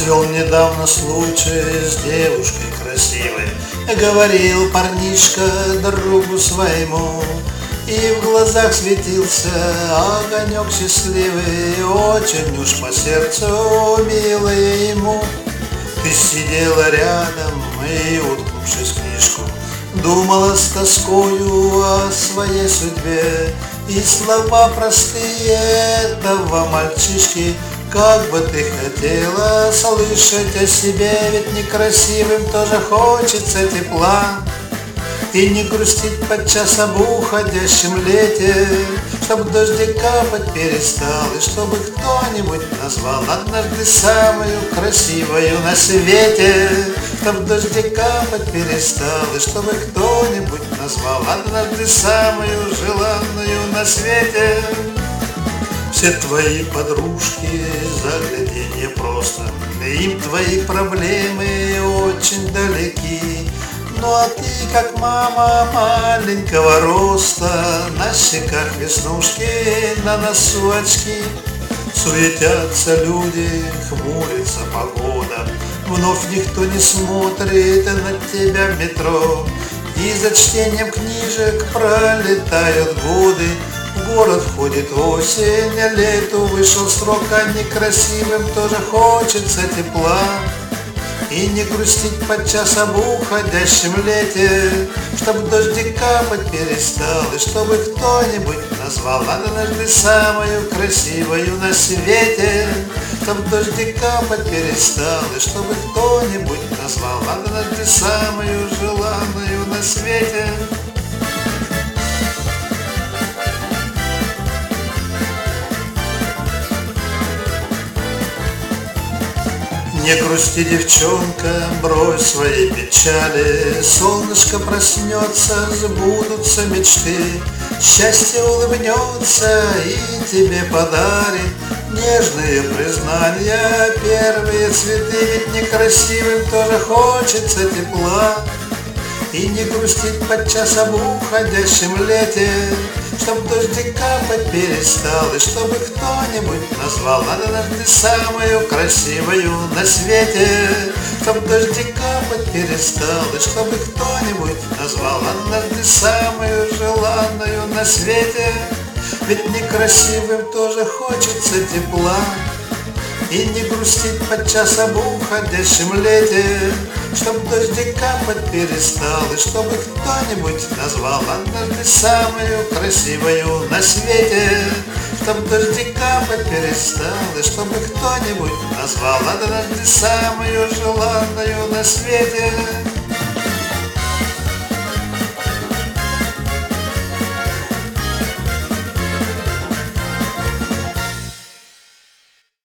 свел недавно случай с девушкой красивой. Говорил парнишка другу своему, и в глазах светился огонек счастливый, очень уж по сердцу милая ему. Ты сидела рядом и, уткнувшись в книжку, думала с тоскою о своей судьбе, и слова простые этого мальчишки как бы ты хотела слышать о себе, ведь некрасивым тоже хочется тепла. И не грустить подчас об уходящем лете, чтоб дождик капать перестал, и чтобы кто-нибудь назвал однажды самую красивую на свете. Чтоб дождик капать перестал, и чтобы кто-нибудь назвал однажды самую желанную на свете. Все твои подружки загляденье просто, им твои проблемы очень далеки. Ну а ты, как мама маленького роста, на щеках веснушки, на носу очки. Суетятся люди, хмурится погода, вновь никто не смотрит на тебя в метро. И за чтением книжек пролетают годы, в город входит осень, а лету вышел срок, а некрасивым тоже хочется тепла. И не грустить подчас об уходящем лете, чтоб дождик капать перестал, и чтобы кто-нибудь назвал однажды самую красивую на свете. Чтоб дождик капать перестал, и чтобы кто-нибудь назвал однажды самую желанную на свете. Не грусти, девчонка, брось свои печали, солнышко проснется, сбудутся мечты. Счастье улыбнется и тебе подарит нежные признания, первые цветы, ведь некрасивым тоже хочется тепла. И не грустить подчас об уходящем лете, чтоб дождик капать перестал, и чтобы кто-нибудь назвал однажды самую красивую на свете. Чтоб дождик капать перестал, и чтобы кто-нибудь назвал однажды самую желанную на свете. Ведь некрасивым тоже хочется тепла. И не грустить подчас об уходящем лете, чтоб дождик капать перестал, и чтобы кто-нибудь назвал однажды самую красивую на свете. Чтоб дождик капать перестал, и чтобы кто-нибудь назвал однажды самую желанную на свете.